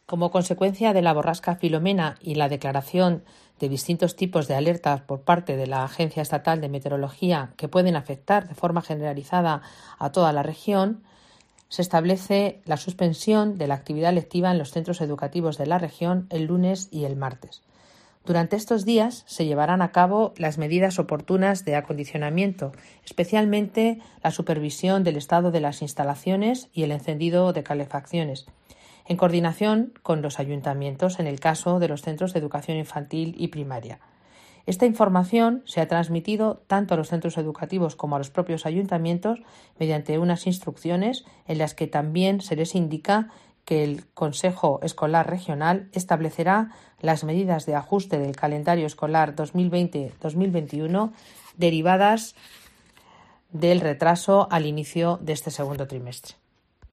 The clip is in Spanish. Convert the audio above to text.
Como consecuencia de la borrasca Filomena y la declaración de distintos tipos de alertas por parte de la Agencia Estatal de Meteorología que pueden afectar de forma generalizada a toda la región, se establece la suspensión de la actividad lectiva en los centros educativos de la región el lunes y el martes. Durante estos días se llevarán a cabo las medidas oportunas de acondicionamiento, especialmente la supervisión del estado de las instalaciones y el encendido de calefacciones, en coordinación con los ayuntamientos en el caso de los centros de educación infantil y primaria. Esta información se ha transmitido tanto a los centros educativos como a los propios ayuntamientos mediante unas instrucciones en las que también se les indica que el Consejo Escolar Regional establecerá las medidas de ajuste del calendario escolar 2020-2021 derivadas del retraso al inicio de este segundo trimestre.